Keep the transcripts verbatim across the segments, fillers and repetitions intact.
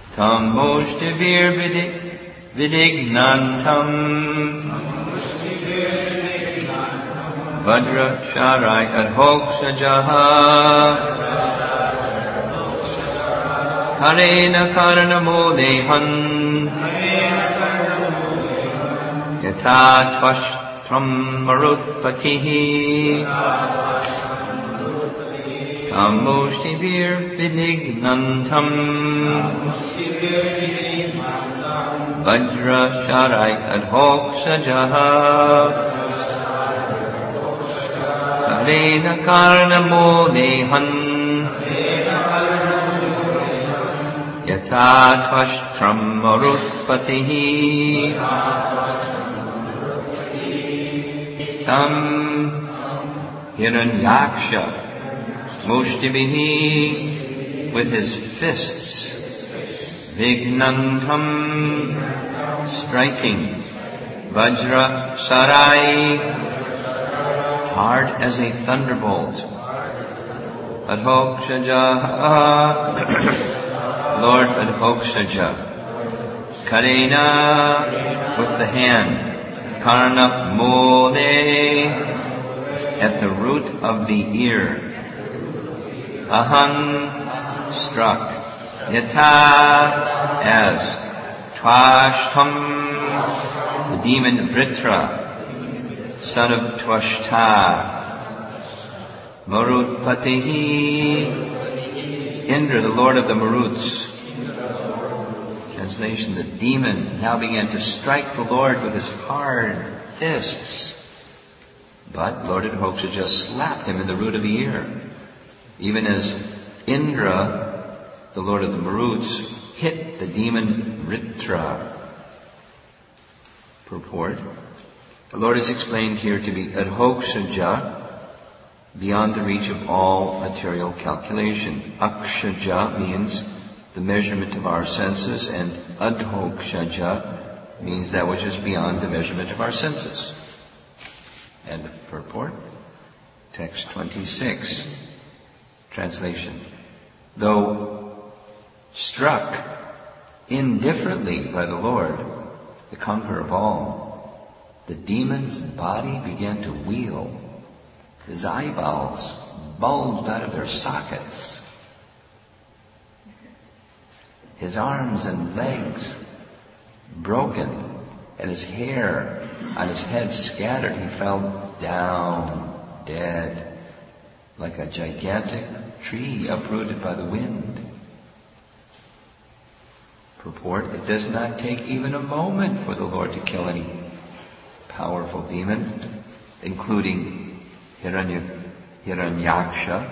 Tam moshtivir vidignantam Vajra sharai adhoksajaha Karena karanamodehan Yata tvashtram marutpatihi Tam moshtivir vidignantam Vajra sharai adhoksajaha Karena karanamodehan Yata tvashtram marutpatihi Tam Hiranyaksha Mushtibihi with his fists Vignantam striking Vajra Sarai hard as a thunderbolt Adhoksaja Lord Adhoksaja Karena with the hand Karna Mole at the root of the ear Ahan struck Yata as Tvashtam the demon Vritra son of Tvashta Marutpatihi Indra the lord of the Maruts. Translation: the demon now began to strike the Lord with his hard fists. But Lord Adhoksaja slapped him in the root of the ear, even as Indra, the lord of the Maruts, hit the demon Vritra. Purport: the Lord is explained here to be Adhoksaja, beyond the reach of all material calculation. Akshaja means the measurement of our senses, and Adhoksaja means that which is beyond the measurement of our senses. End of purport. Text twenty-six. Translation: though struck indifferently by the Lord, the conqueror of all, the demon's body began to wheel. His eyeballs bulged out of their sockets. His arms and legs broken, and his hair on his head scattered. He fell down dead, like a gigantic tree uprooted by the wind. Purport: it does not take even a moment for the Lord to kill any powerful demon, including Hiranya, Hiranyaksha.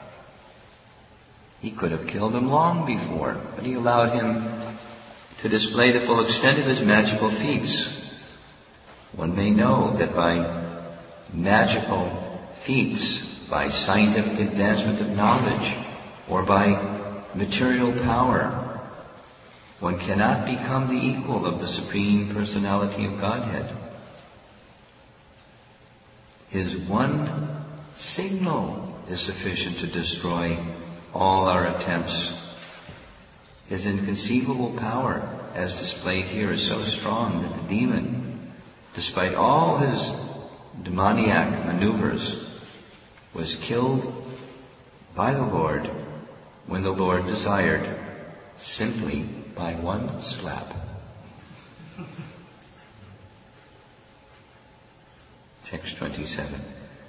He could have killed him long before, but he allowed him to display the full extent of his magical feats. One may know that by magical feats, by scientific advancement of knowledge, or by material power, one cannot become the equal of the Supreme Personality of Godhead. His one signal is sufficient to destroy all our attempts. His inconceivable power, as displayed here, is so strong that the demon, despite all his demoniac maneuvers, was killed by the Lord when the Lord desired, simply by one slap. Text twenty-seven.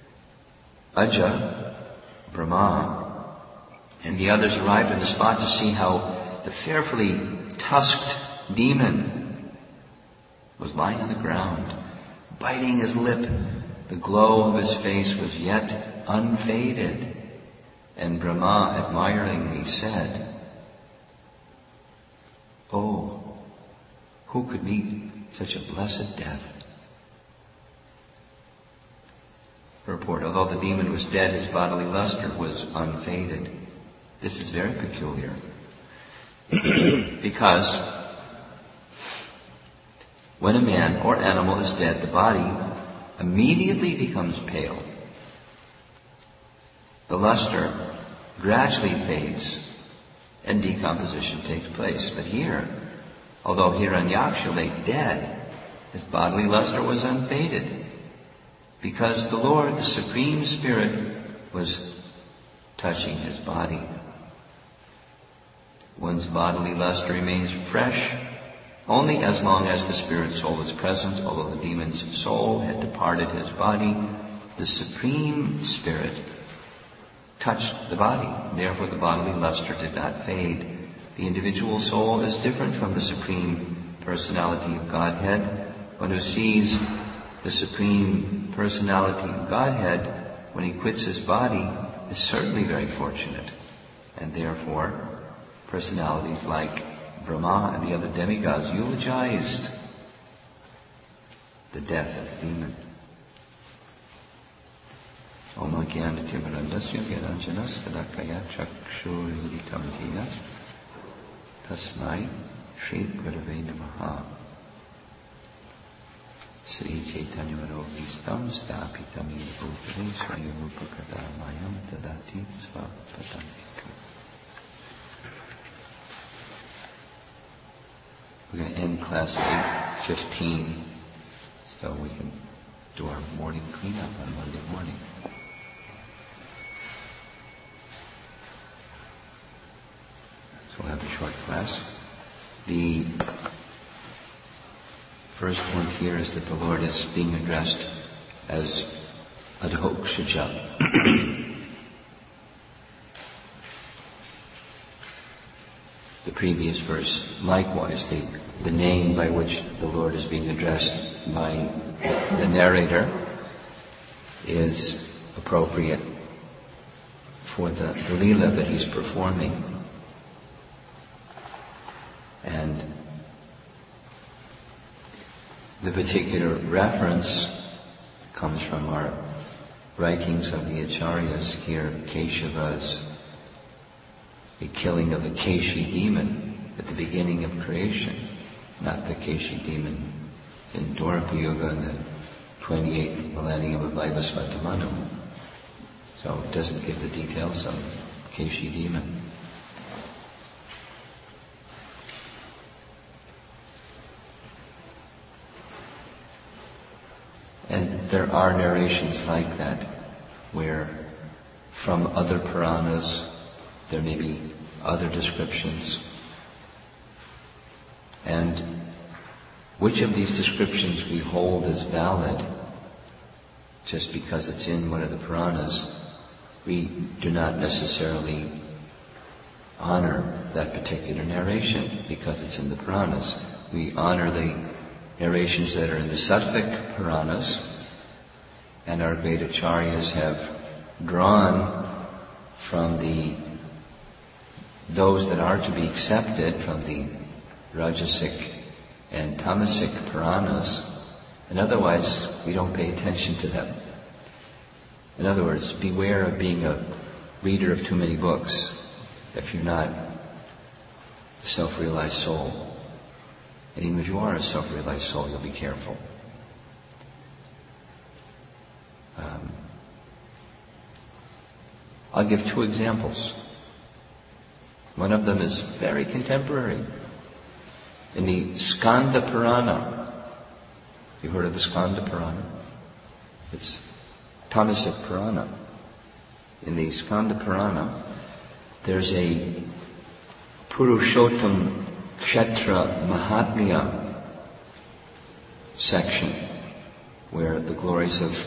Aja, Brahma, and the others arrived on the spot to see how the fearfully tusked demon was lying on the ground, biting his lip. The glow of his face was yet unfaded, and Brahma admiringly said, "Oh, who could meet such a blessed death?" Purport: although the demon was dead, his bodily luster was unfaded. This is very peculiar, because when a man or animal is dead, the body immediately becomes pale. The luster gradually fades, and decomposition takes place. But here, although Hiranyaksha lay dead, his bodily luster was unfaded, because the Lord, the Supreme Spirit, was touching his body. One's bodily luster remains fresh only as long as the spirit soul is present. Although the demon's soul had departed his body, the Supreme Spirit touched the body. Therefore, the bodily luster did not fade. The individual soul is different from the Supreme Personality of Godhead. One who sees the Supreme Personality of Godhead when he quits his body is certainly very fortunate. And therefore, personalities like Brahma and the other demigods eulogized the death of the demon. Om Jnana-Timirandasya Gyananjana-Sadakaya Chakshur-Uditam Jena Tasmai Shri Gurave Namaha. Sri Chaitanya Manobhistam Stapitam Yabhutare Swayamupakada Mayam Tadati Svapatantika. We're going to end class at eight fifteen so we can do our morning cleanup on Monday morning. So we'll have a short class. The first point here is that the Lord is being addressed as Adhokshaja. The previous verse, likewise, the, the name by which the Lord is being addressed by the narrator is appropriate for the, the Leela that he's performing. And the particular reference comes from our writings of the Acharyas here, Keshava's the killing of the Keshi demon at the beginning of creation, not the Keshi demon in Dwapara Yuga in the twenty-eighth millennium of Vaivasvata Manu. So it doesn't give the details of Keshi demon. And there are narrations like that, where from other Puranas there may be other descriptions. And which of these descriptions we hold as valid, just because it's in one of the Puranas, we do not necessarily honor that particular narration because it's in the Puranas. We honor the narrations that are in the Sattvic Puranas, and our great Acharyas have drawn from the those that are to be accepted from the Rajasic and Tamasic Puranas, and otherwise we don't pay attention to them. In other words, beware of being a reader of too many books if you're not a self-realized soul. And even if you are a self-realized soul, you'll be careful. Um, I'll give two examples. One of them is very contemporary. In the Skanda Purana, you heard of the Skanda Purana? It's Tamasic Purana. In the Skanda Purana, there's a Purushottam Kshetra Mahatmya section where the glories of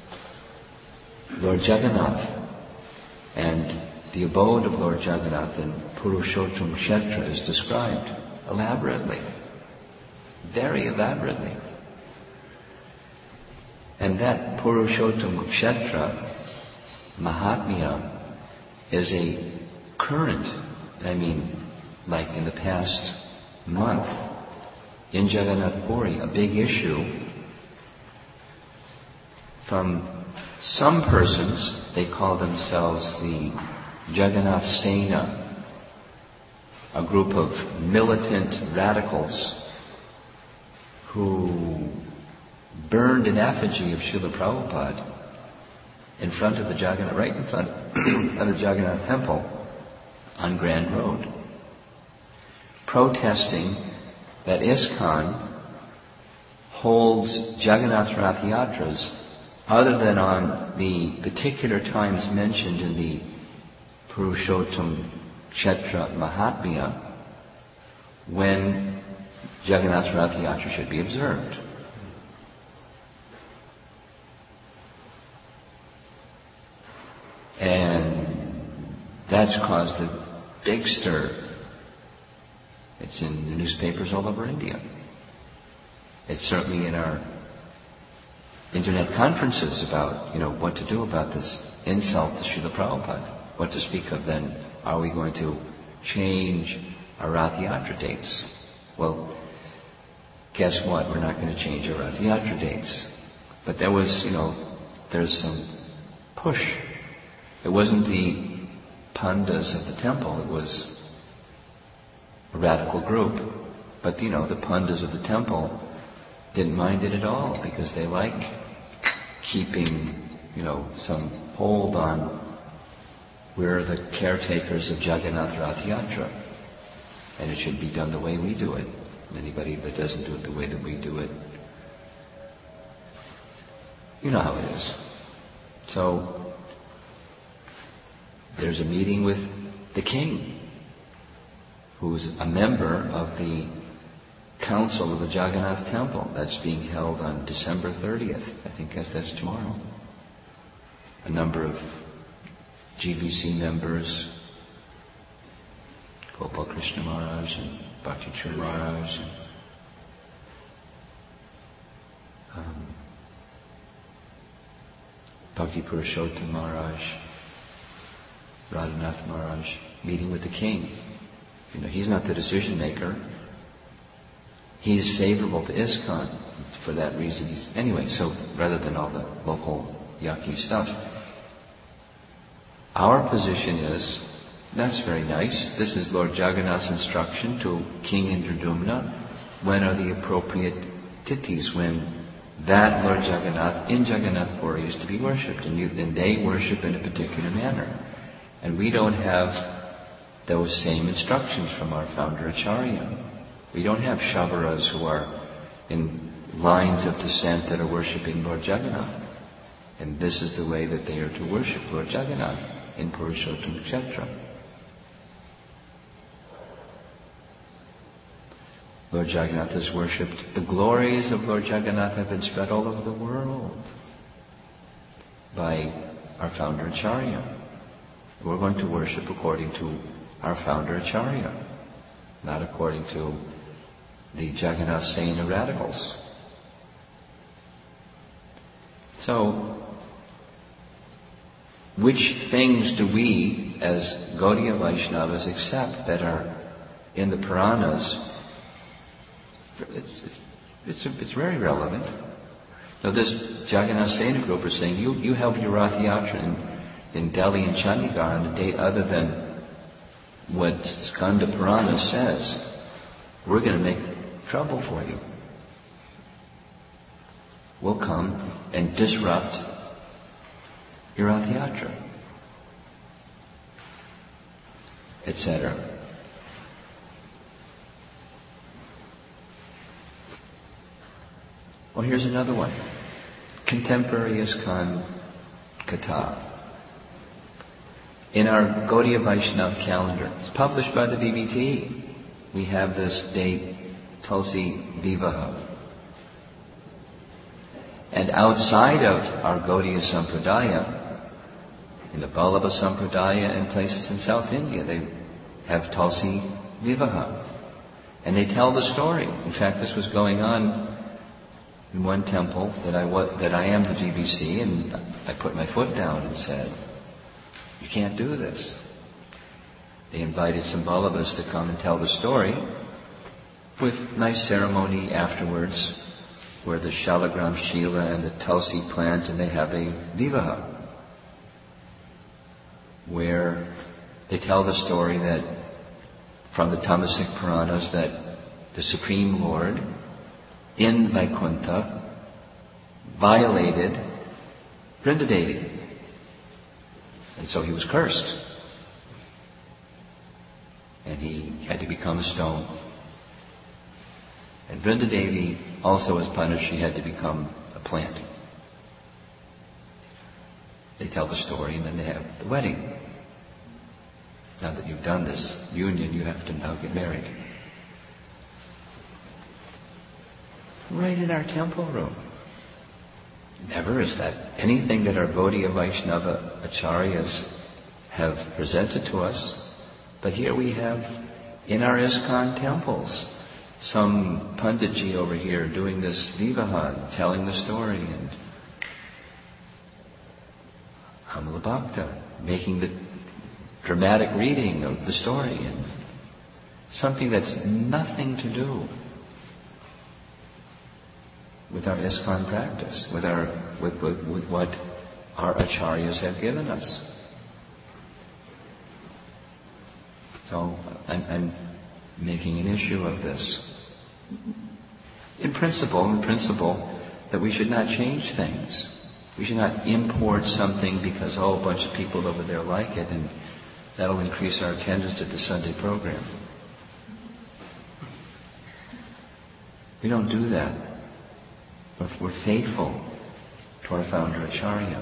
Lord Jagannath and the abode of Lord Jagannath in Purushottam Kshetra is described elaborately, very elaborately. And that Purushottam Kshetra Mahatmya is a current, I mean, like in the past month, in Jagannath Puri, a big issue from some persons. They call themselves the Jagannath Sena, a group of militant radicals who burned an effigy of Srila Prabhupada in front of the Jagannath, right in front of the Jagannath Temple on Grand Road. protesting that ISKCON holds Jagannath Rath Yatras other than on the particular times mentioned in the Purushottam Kshetra Mahatmya, when Jagannath Rath Yatra should be observed. And that's caused a big stir. It's in the newspapers all over India. It's certainly in our internet conferences about, you know, what to do about this insult to Srila Prabhupada. What to speak of then? Are we going to change our Rath Yatra dates? Well, guess what? We're not going to change our Rath Yatra dates. But there was, you know, there's some push. It wasn't the pandas of the temple, it was a radical group. But, you know, the pandas of the temple didn't mind it at all because they like keeping, you know, some hold on, we're the caretakers of Jagannath Rath Yatra, and it should be done the way we do it. Anybody that doesn't do it the way that we do it, you know how it is. So, there's a meeting with the king, who's a member of the Council of the Jagannath Temple. That's being held on December thirtieth. I think that's, that's tomorrow. A number of G B C members, Gopal Krishna Maharaj and Bhakti Chur Maharaj, and um, Bhakti Purushottam Maharaj, Radhanath Maharaj, meeting with the king. You know, he's not the decision maker. He's favorable to ISKCON. For that reason, he's... Anyway, so rather than all the local yucky stuff, our position is, that's very nice. This is Lord Jagannath's instruction to King Indradumna. When are the appropriate tithis when that Lord Jagannath in Jagannath Puri is to be worshipped? And, you, and they worship in a particular manner. And we don't have those same instructions from our founder Acharya. We don't have Shavaras who are in lines of descent that are worshipping Lord Jagannath. And this is the way that they are to worship Lord Jagannath in Purushottam Kshetra. Lord Jagannath is worshipped. The glories of Lord Jagannath have been spread all over the world by our founder Acharya. We're going to worship according to our founder Acharya, not according to the Jagannath Sena radicals. So, which things do we, as Gaudiya Vaishnavas, accept that are in the Puranas? It's, it's, it's very relevant. Now, this Jagannath Sena group are saying, you, you held your Rath Yatra in, in Delhi and Chandigarh on a date other than what Skanda Purana says. We're going to make trouble for you. We'll come and disrupt your Rath Yatra, et cetera. Well, here's another one. Contemporary ISKCON Katha. In our Gaudiya Vaishnava calendar, it's published by the B B T, we have this date, Tulsi Vivaha. And outside of our Gaudiya Sampradaya, in the Vallabha Sampradaya and places in South India, they have Tulsi Vivaha. And they tell the story. In fact, this was going on in one temple that I was, that I am the G B C, and I put my foot down and said, you can't do this. They invited some Vallabhas to come and tell the story with nice ceremony afterwards, where the Shalagram Shila and the Tulsi plant, and they have a Vivaha, where they tell the story that from the Tamasic Puranas that the Supreme Lord in Vaikuntha violated Vrindadevi. And so he was cursed. and he had to become a stone. And Vrinda Devi also was punished. She had to become a plant. They tell the story, and then they have the wedding. Now that you've done this union, you have to now get married. Right in our temple room. Never is that anything that our Gaudiya Vaishnava acharyas have presented to us. But here we have, in our ISKCON temples, some Panditji over here doing this vivaha, telling the story, and Amala Bhakta making the dramatic reading of the story, and something that's nothing to do with our ISKCON practice, with our with, with, with what our acharyas have given us. So I'm, I'm making an issue of this. In principle, in principle, that we should not change things. We should not import something because, oh, a bunch of people over there like it, and that'll increase our attendance to the Sunday program. We don't do that. We're, we're faithful to our founder Acharya.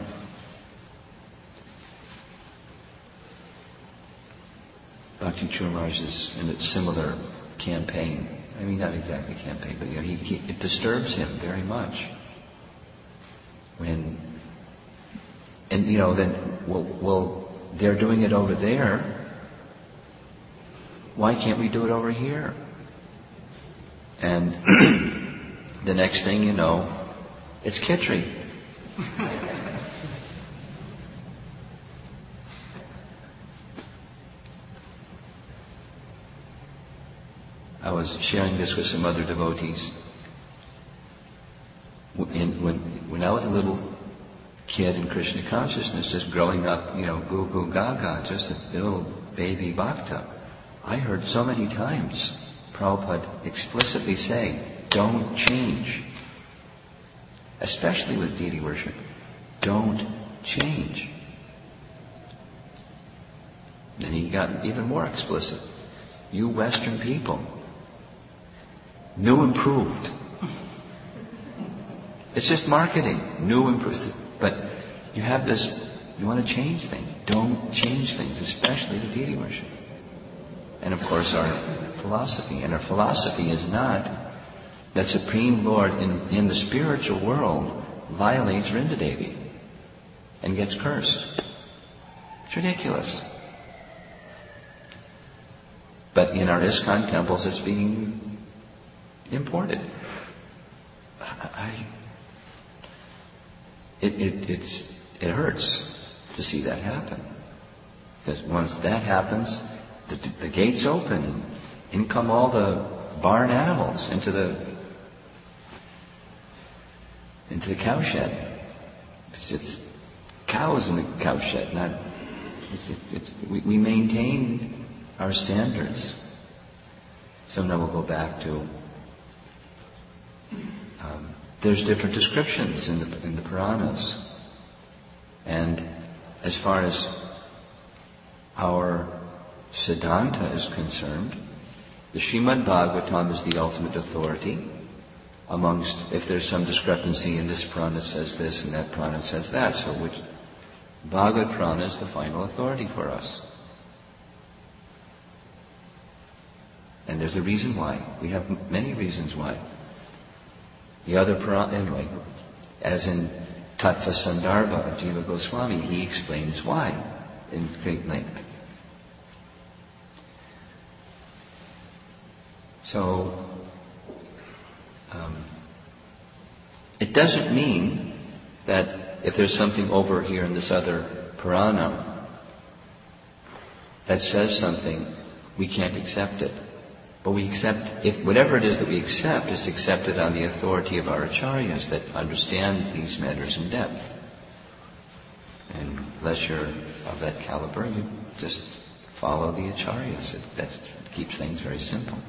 Bhakti Churmaraj is in a similar campaign. I mean, not exactly campaign, but you know, he, he, it disturbs him very much when, and you know, then, well, well, they're doing it over there. Why can't we do it over here? And the next thing you know, it's Khitri. I was sharing this with some other devotees. In, when, when I was a little kid in Krishna consciousness, just growing up, you know, goo goo gaga, just a little baby bhakta, I heard so many times Prabhupada explicitly say, don't change. Especially with deity worship. Don't change. Then he got even more explicit. You Western people, new improved. It's just marketing, new improved. But you have this, you want to change things. Don't change things, especially the deity worship. And of course our philosophy. And our philosophy is not that Supreme Lord in, in the spiritual world violates Vrinda Devi and gets cursed. It's ridiculous. But in our ISKCON temples it's being imported. I, it, it, it's, it hurts to see that happen. Because once that happens, the, the gates open and in come all the barn animals into the into the cowshed. It's, it's cows in the cowshed, not. It's, it's, it's, we, we maintain our standards. So now we'll go back to. Um, there's different descriptions in the in the Puranas, and as far as our Siddhanta is concerned, the Srimad Bhagavatam is the ultimate authority amongst, if there's some discrepancy in this Purana says this and that Purana says that, so which Bhagavad Purana is the final authority for us. And there's a reason why. We have many reasons why. The other Purana, anyway, as in Tattva Sandarbha of Jiva Goswami, he explains why in great length. So, um, it doesn't mean that if there's something over here in this other Purana that says something, we can't accept it. But we accept, if whatever it is that we accept is accepted on the authority of our acharyas that understand these matters in depth. And unless you're of that caliber, you just follow the acharyas. It, that keeps things very simple.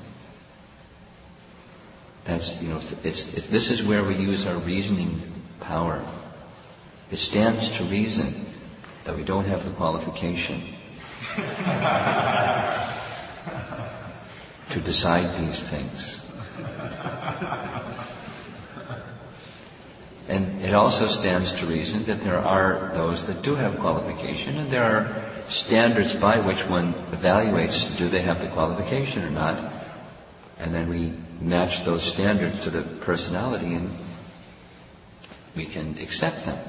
That's, you know, it's, it's, this is where we use our reasoning power. It stands to reason that we don't have the qualification. to decide these things. And it also stands to reason that there are those that do have qualification, and there are standards by which one evaluates, do they have the qualification or not? And then we match those standards to the personality and we can accept them.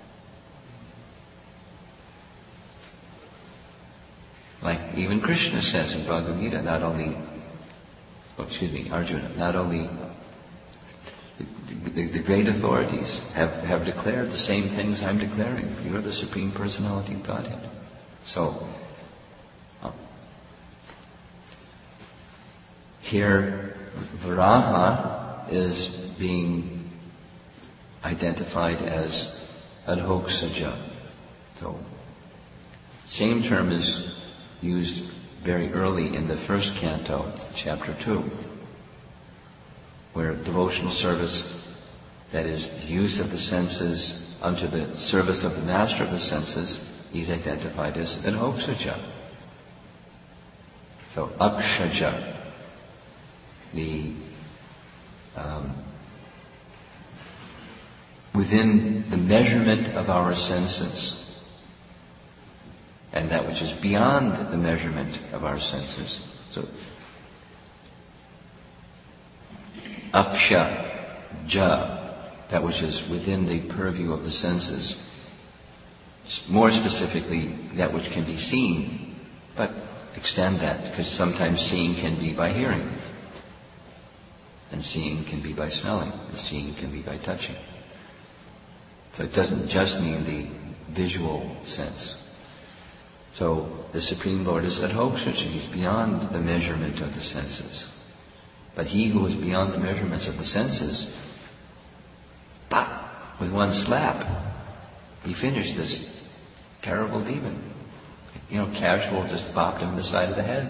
Like even Krishna says in Bhagavad Gita, not only, oh, excuse me, Arjuna, not only the, the, the great authorities have, have declared the same things I'm declaring. You're the Supreme Personality of Godhead. So, um, here, Varaha is being identified as Adhoksaja. So, same term is used very early in the first canto, chapter two, where devotional service, that is, the use of the senses unto the service of the master of the senses, he's identified as Adhoksaja. So, Akshaja, the um, within the measurement of our senses, and that which is beyond the measurement of our senses. So, Aksha, Ja, that which is within the purview of the senses. More specifically, that which can be seen, but extend that, because sometimes seeing can be by hearing, and seeing can be by smelling, and seeing can be by touching. So it doesn't just mean the visual sense. So the Supreme Lord is Adhoksaja. He's beyond the measurement of the senses. But he who is beyond the measurements of the senses, pop, with one slap, he finished this terrible demon. You know, casual just bopped him in the side of the head.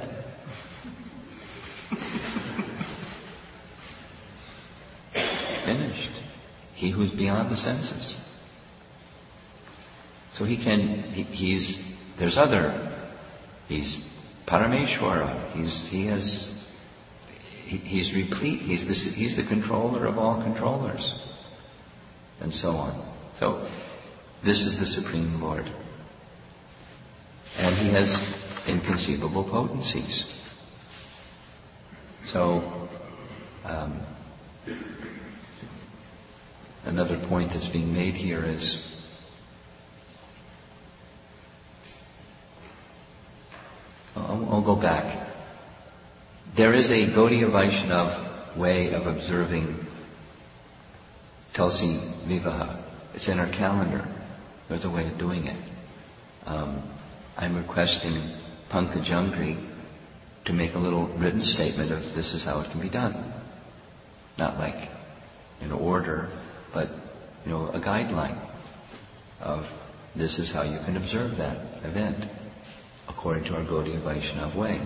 Finished. He who's beyond the senses. So he can, he, he's, there's other, he's Parameshwara, he's, he has, he, he's replete, he's the, he's the controller of all controllers, and so on. So, this is the Supreme Lord. And he has inconceivable potencies. So, um, another point that's being made here is I'll, I'll go back. There is a Gaudiya Vaishnava way of observing Tulsi Vivaha. It's in our calendar. There's a way of doing it. Um, I'm requesting Pankaj Jangri to make a little written statement of this is how it can be done. Not like an order, but, you know, a guideline of this is how you can observe that event according to our Gaudiya Vaishnava way.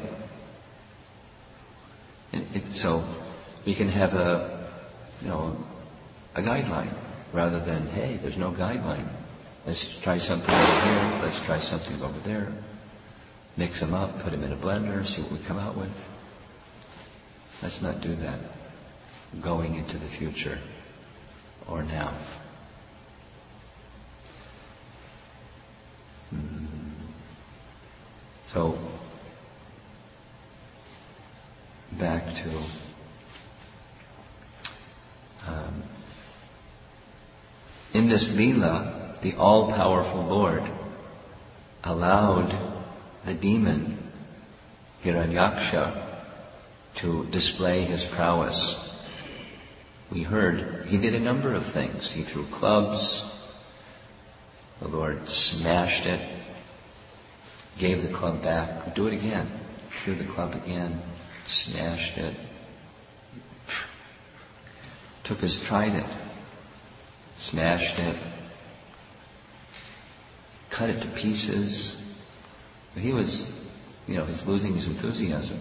It, it, so we can have a, you know, a guideline rather than, hey, there's no guideline. Let's try something over here, let's try something over there. Mix them up, put them in a blender, see what we come out with. Let's not do that going into the future or now. Mm. So, back to um, in this Leela, the all-powerful Lord allowed the demon Hiranyaksha to display his prowess. We heard he did a number of things. He threw clubs, the Lord smashed it, gave the club back, do it again, threw the club again, smashed it, took his trident, smashed it, cut it to pieces. He was, you know, he's losing his enthusiasm,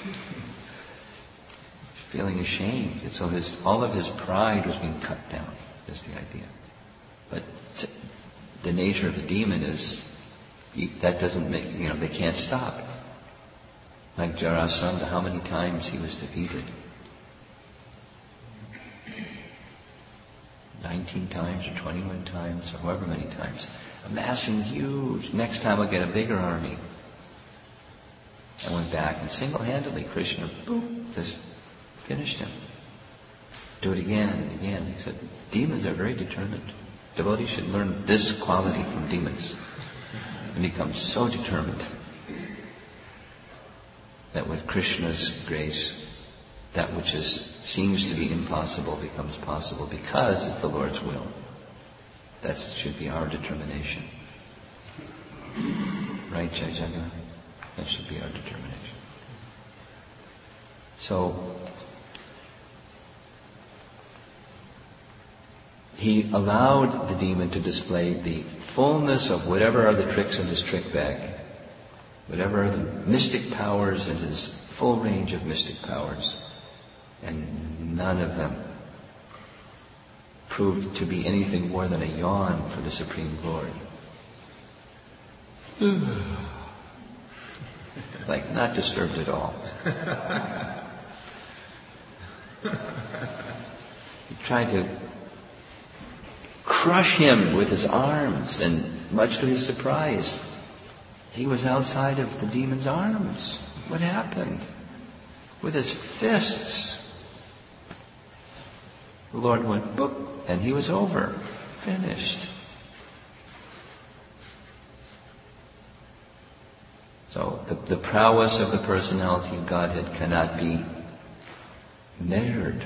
feeling ashamed. And so his, all of his pride was being cut down, is the idea. But the nature of the demon is, that doesn't make, you know, they can't stop. Like Jarasandha, how many times he was defeated? nineteen times or twenty-one times or however many times. Amassing huge. Next time I'll get a bigger army. I went back and single-handedly, Krishna, boop, just finished him. Do it again and again. He said, demons are very determined. Devotees should learn this quality from demons and become so determined that with Krishna's grace, that which is, seems to be impossible becomes possible because it's the Lord's will. That should be our determination. Right, Chaitanya? That should be our determination. So, he allowed the demon to display the fullness of whatever are the tricks in his trick bag, whatever are the mystic powers in his full range of mystic powers, and none of them proved to be anything more than a yawn for the Supreme Lord. Like, not disturbed at all. He tried to crush him with his arms, and much to his surprise, he was outside of the demon's arms. What happened? With his fists, the Lord went boop, and he was over, finished. So the, the prowess of the personality of Godhead cannot be measured.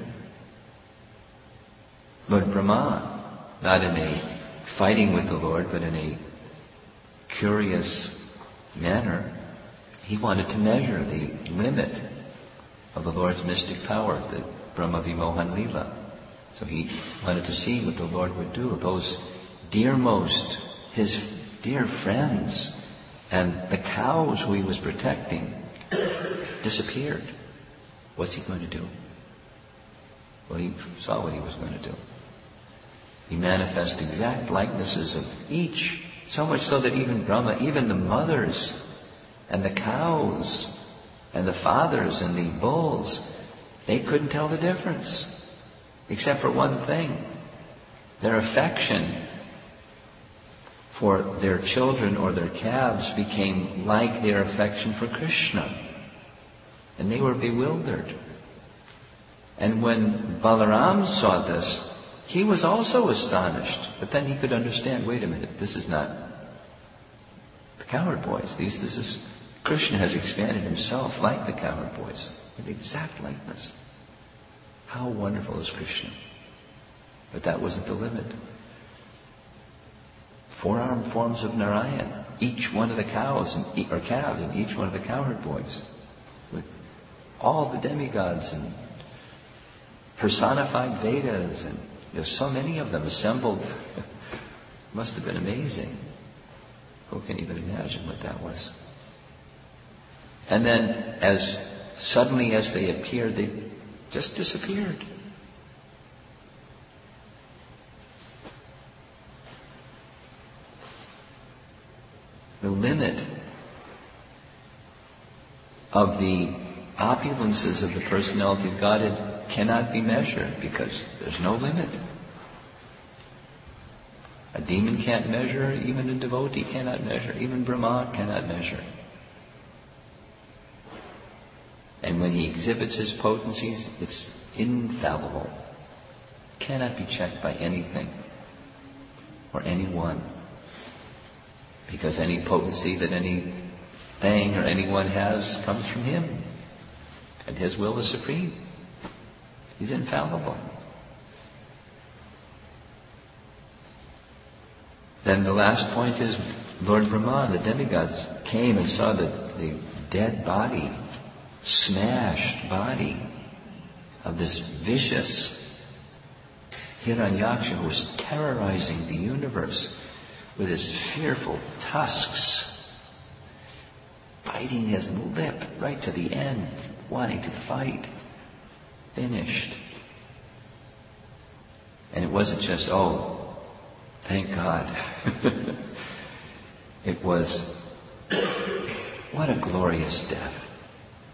Lord Brahma, not in a fighting with the Lord, but in a curious manner, he wanted to measure the limit of the Lord's mystic power, the Brahma Vimohan Leela. So he wanted to see what the Lord would do. Those dearmost, his dear friends, and the cows who he was protecting disappeared. What's he going to do? Well, he saw what he was going to do. He manifested exact likenesses of each, so much so that even Brahma, even the mothers and the cows and the fathers and the bulls, they couldn't tell the difference. Except for one thing. Their affection for their children or their calves became like their affection for Krishna. And they were bewildered. And when Balaram saw this, he was also astonished. But then he could understand, wait a minute, this is not the cowherd boys. These, this is, Krishna has expanded himself like the cowherd boys, with exact likeness. How wonderful is Krishna. But that wasn't the limit. Four-armed forms of Narayan, each one of the cows and, or calves and each one of the cowherd boys, with all the demigods and personified Vedas, and there's so many of them assembled. Must have been amazing. Who can even imagine what that was? And then, as suddenly as they appeared, they just disappeared. The limit of the opulences of the personality of Godhead cannot be measured because there's no limit. A demon can't measure, even a devotee cannot measure, even Brahma cannot measure. And when he exhibits his potencies, it's infallible. Cannot be checked by anything or anyone. Because any potency that any thing or anyone has comes from him. And his will is supreme. He's infallible. Then the last point is Lord Brahma, the demigods, came and saw the, the dead body, smashed body of this vicious Hiranyaksha who was terrorizing the universe with his fearful tusks, biting his lip right to the end, wanting to fight. Finished. And it wasn't just, oh, thank God. It was, what a glorious death.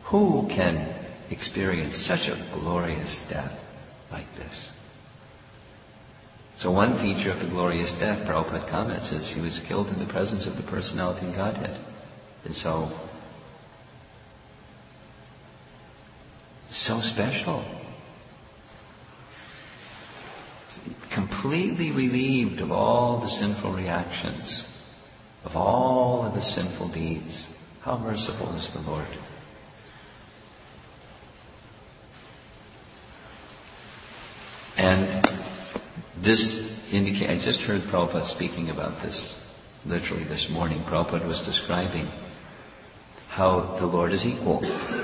Who can experience such a glorious death like this? So one feature of the glorious death, Prabhupada comments, is he was killed in the presence of the personality in Godhead. And so, so special. Completely relieved of all the sinful reactions, of all of his sinful deeds. How merciful is the Lord. And this indicates, I just heard Prabhupada speaking about this literally this morning. Prabhupada was describing how the Lord is equal.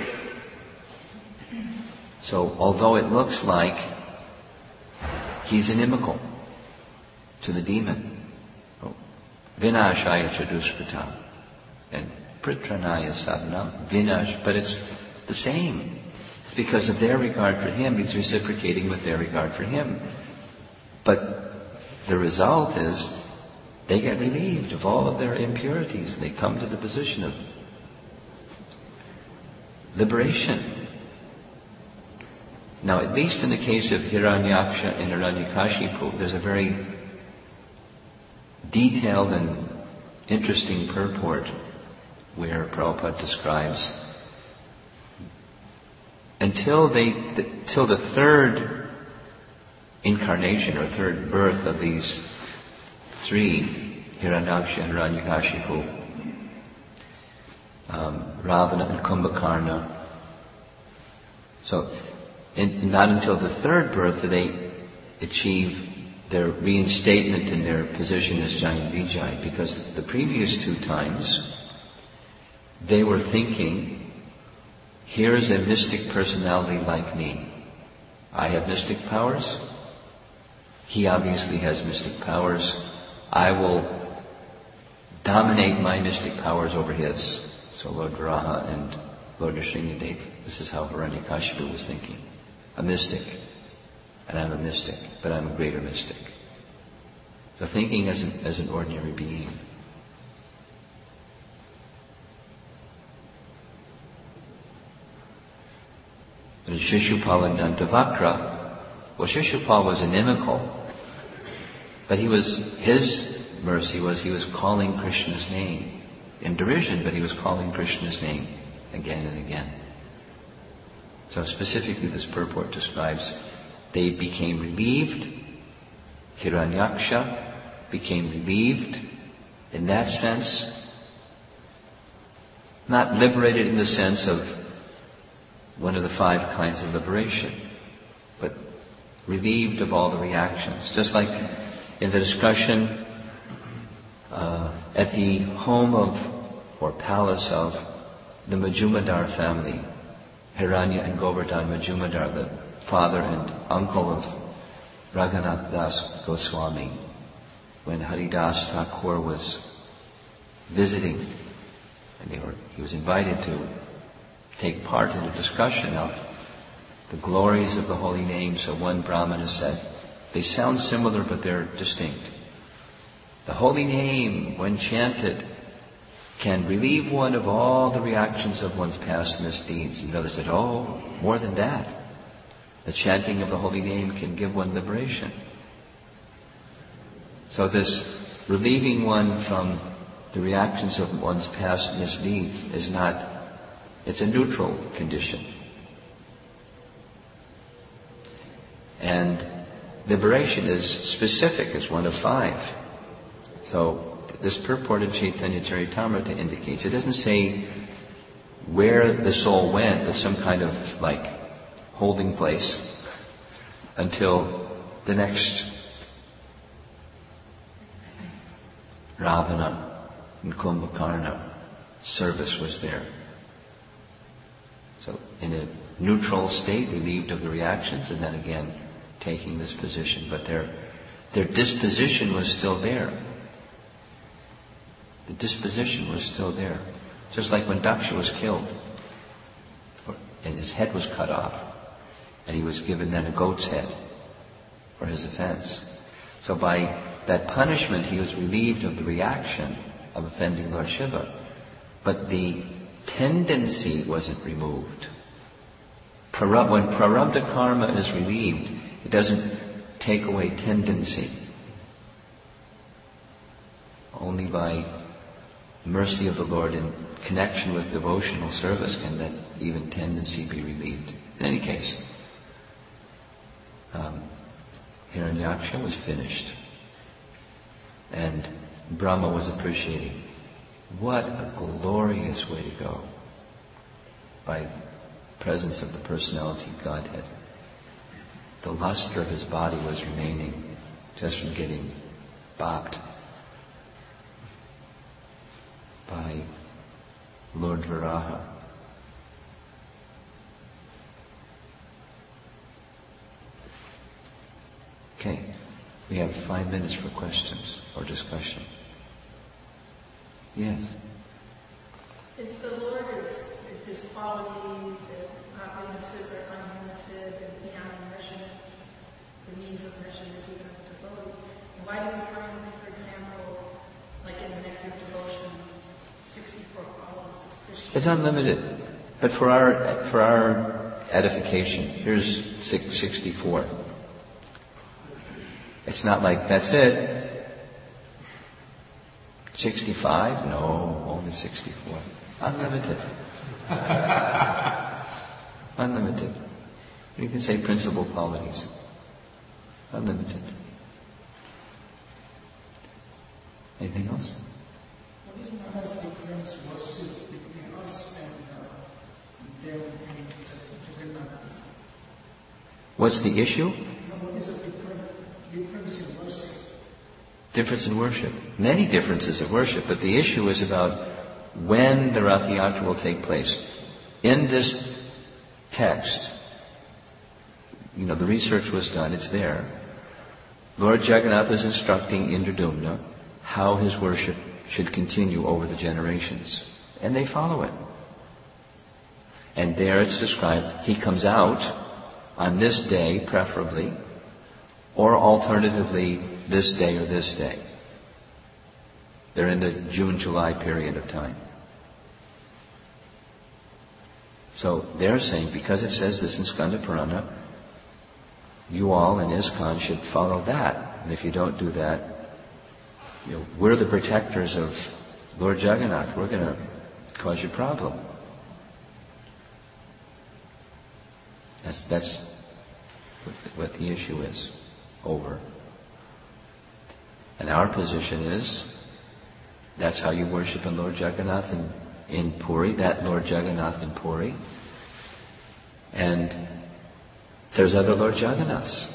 So although it looks like he's inimical to the demon, Vinashaya Chadushkritam and Pritranaya Sadhanam, Vinash, but it's the same. It's because of their regard for him, he's reciprocating with their regard for him. But the result is they get relieved of all of their impurities. They come to the position of liberation. Now, at least in the case of Hiranyaksha and Hiranyakashipu, there's a very detailed and interesting purport where Prabhupada describes until they, the, till the third incarnation or third birth of these three, Hiranyaksha and Hiranyakashipu, um, Ravana and Kumbhakarna. So, in, not until the third birth do they achieve their reinstatement in their position as Jaya and Vijay, because the previous two times they were thinking, here's a mystic personality like me. I have mystic powers. He obviously has mystic powers. I will dominate my mystic powers over his. So Lord Varaha and Lord Nrsimhadev, this is how Hiranyakashipu was thinking. A mystic. And I'm a mystic, but I'm a greater mystic. So thinking as an, as an ordinary being. But Shishupal and Dantavakra, well, Shishupal was inimical, but he was, his mercy was he was calling Krishna's name in derision, but he was calling Krishna's name again and again. So specifically this purport describes they became relieved. Hiranyaksha became relieved in that sense, not liberated in the sense of one of the five kinds of liberation, but relieved of all the reactions. Just like in the discussion uh, at the home of, or palace of, the Majumdar family, Hiranya and Govardhan Majumdar, the father and uncle of Raghunath Das Goswami, when Haridas Thakur was visiting, and they were, he was invited to take part in a discussion of the glories of the holy name. So one Brahmana said, they sound similar but they're distinct. The holy name, when chanted, can relieve one of all the reactions of one's past misdeeds. And others said, oh, more than that. The chanting of the holy name can give one liberation. So this relieving one from the reactions of one's past misdeeds is not, it's a neutral condition. And liberation is specific, it's one of five. So this purported Chaitanya Charitamrita indicates, it doesn't say where the soul went, but some kind of like holding place until the next Ravana and Kumbhakarna service was there. So in a neutral state, relieved of the reactions, and then again taking this position. But their their disposition was still there. The disposition was still there. Just like when Daksha was killed, and his head was cut off, and he was given then a goat's head for his offense. So by that punishment, he was relieved of the reaction of offending Lord Shiva. But the tendency wasn't removed. Prarab- when prarabdha karma is relieved, it doesn't take away tendency. Only by mercy of the Lord in connection with devotional service can that even tendency be relieved. In any case, um, Hiranyaksha was finished. And Brahma was appreciating. What a glorious way to go. By presence of the personality of Godhead. The luster of his body was remaining just from getting bopped by Lord Varaha. Okay, we have five minutes for questions or discussion. Yes? If the Lord is, if his qualities and properties are unlimited and beyond measurement, the means of measurement even of devotee, why do we find, for example, like in the Nectar of Devotion, sixty-four qualities of Krishna? It's unlimited. But for our for our edification, here's six, sixty-four. It's not like, that's it. sixty-five? No, only sixty-four. Unlimited. Unlimited. You can say principal qualities. Unlimited. Anything else? What is Maharaj's difference worship between us and uh, them in Jagannath? What's the issue? No, what is the different, difference in worship? Difference in worship. Many differences of worship, but the issue is about when the Rath Yatra will take place. In this text, you know, the research was done, it's there. Lord Jagannath is instructing Indradumna how his worship should continue over the generations. And they follow it. And there it's described, he comes out on this day, preferably, or alternatively, this day or this day. They're in the June-July period of time. So they're saying, because it says this in Skanda Purana, you all in ISKCON should follow that. And if you don't do that, you know, we're the protectors of Lord Jagannath. We're going to cause you a problem. That's, that's what the issue is. Over. And our position is, that's how you worship in Lord Jagannath in, in Puri, that Lord Jagannath in Puri. And there's other Lord Jagannaths.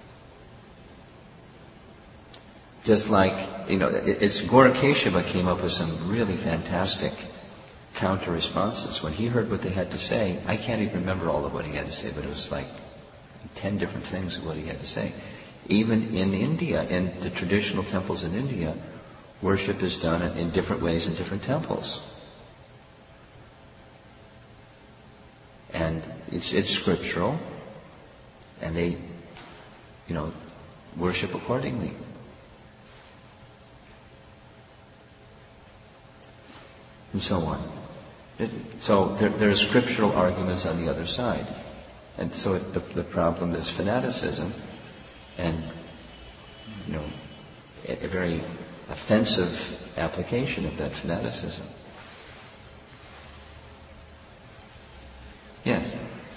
Just like, you know, it's Gorakeshava came up with some really fantastic counter responses. When he heard what they had to say, I can't even remember all of what he had to say, but it was like ten different things of what he had to say. Even in India, in the traditional temples in India, worship is done in different ways in different temples. And it's, it's scriptural, and they, you know, worship accordingly. And so on. It, so there, there are scriptural arguments on the other side. And so it, the, the problem is fanaticism, and, you know, a, a very offensive application of that fanaticism. Yes?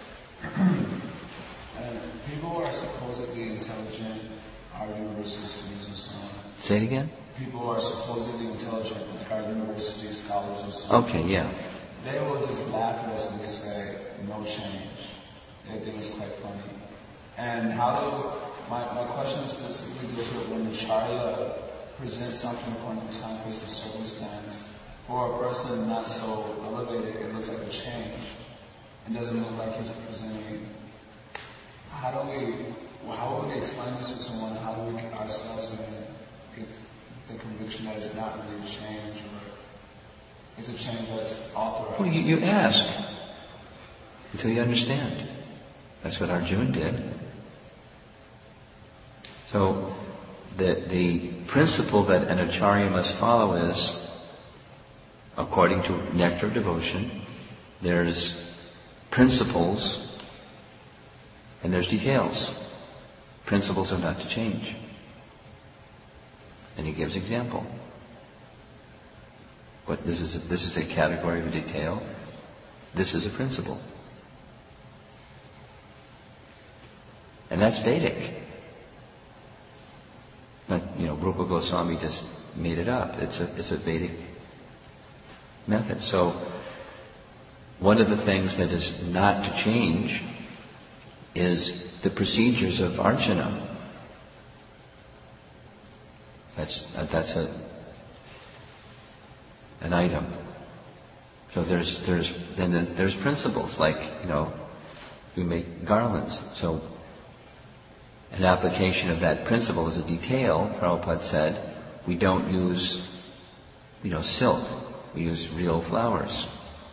And people are supposedly intelligent our university students and so on. Say it again? People are supposedly intelligent, like our university scholars and so on. Okay, yeah. They will just laugh at us when we say no change. They think it's quite funny. And how do, my, my question specifically deals with when the Acharya presents something according to time, place, or circumstance. For a person not so elevated, it looks like a change. It doesn't look like he's presenting. How do we, well, how would we explain this to someone? How do we get ourselves in get the conviction that it's not really a change, or it's a change that's authorized? Well, you, you ask until you understand. That's what Arjuna did. So the the principle that an acharya must follow is according to Nectar of Devotion, there's principles and there's details. Principles are not to change. And he gives example. But this is a, this is a category of a detail. This is a principle. And that's Vedic. But, you know, Rupa Goswami just made it up. It's a, it's a Vedic method. So, one of the things that is not to change is the procedures of Archana. That's, that's a, an item. So there's, there's, then there's principles like, you know, we make garlands. So, an application of that principle is a detail. Prabhupada said, we don't use, you know, silk. We use real flowers.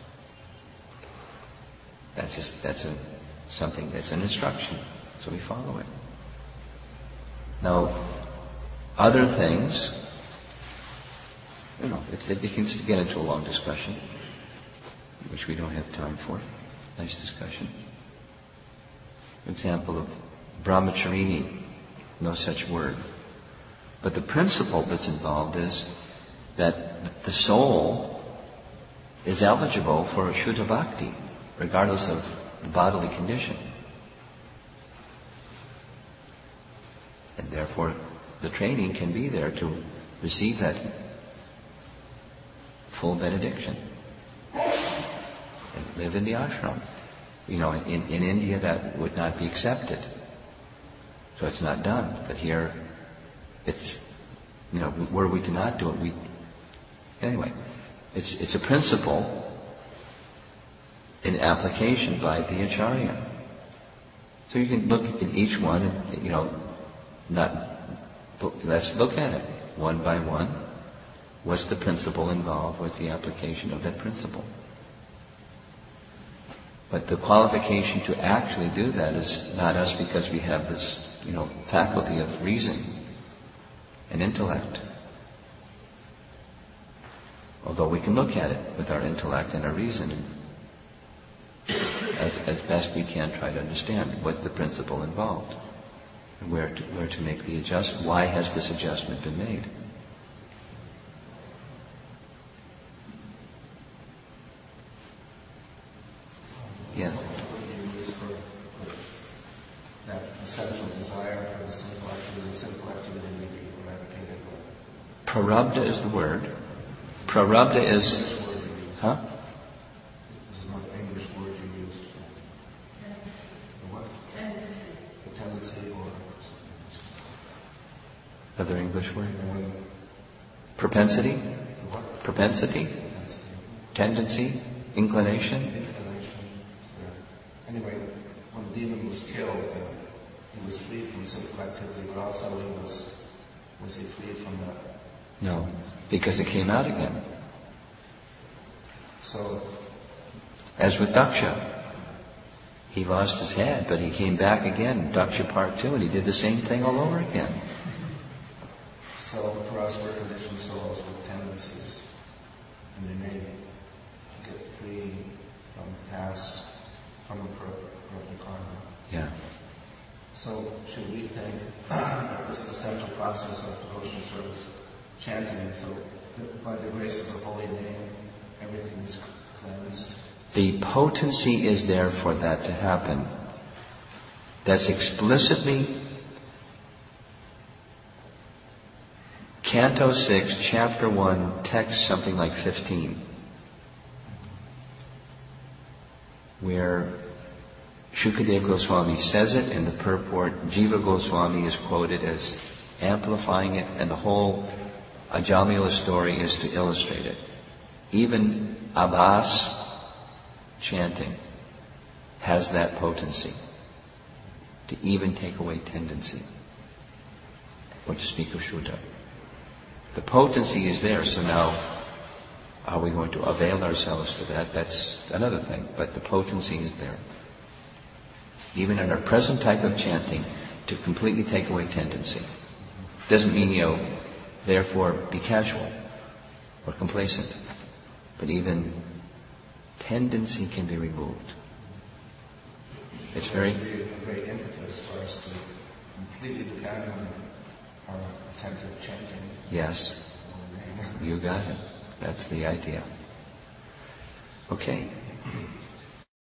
That's just, that's a, something, that's an instruction. So we follow it. Now, other things, you know, it, it begins to get into a long discussion, which we don't have time for. Nice discussion. Example of Brahmacharini, no such word. But the principle that's involved is that the soul is eligible for Shuddha Bhakti, regardless of the bodily condition. And therefore, the training can be there to receive that full benediction and live in the ashram. You know, in, in India that would not be accepted. So it's not done. But here, it's, you know, were we to not do it, we, anyway, it's, it's a principle in application by the Acharya. So you can look at each one and, you know, not, let's look at it one by one. What's the principle involved? What's the application of that principle? But the qualification to actually do that is not us because we have this, you know, faculty of reason and intellect. Although we can look at it with our intellect and our reason and as, as best we can try to understand what's the principle involved and where to, where to make the adjustment. Why has this adjustment been made? Yes. That essential desire for the simple activity, simple activity may be eradicated. Prarabdha is the word. Prarabdha is, huh? This is not the English word you used. The what? Tendency. The tendency or Other English word? Propensity? what? Propensity? Tendency. Tendency? Inclination? Inclination. Anyway, when the demon was killed, uh, he was freed from simple activity, but also he was, was he freed from that? No, because it came out again. So, As with Daksha. He lost his head, but he came back again, Daksha part two, and he did the same thing all over again. so for us, we're conditioned souls with tendencies, and they may get free from past, from the corrupted karma. Yeah. So should we think of this essential process of devotional service, chanting, so that by the grace of the holy name, everything is cleansed? The potency is there for that to happen. That's explicitly Canto six, Chapter one, text something like fifteen, where Shukadeva Goswami says it, and the purport, Jiva Goswami is quoted as amplifying it, and the whole Ajamila story is to illustrate it. Even Abhas chanting has that potency to even take away tendency, or to speak of Shuddha. The potency is there, so now are we going to avail ourselves to that? That's another thing, but the potency is there. Even in our present type of chanting, to completely take away tendency. Doesn't mean, you know, therefore be casual or complacent. but even tendency can be removed. It's very... It should be a great impetus for us to completely depend on our attentive chanting. Yes, you got it. That's the idea. Okay.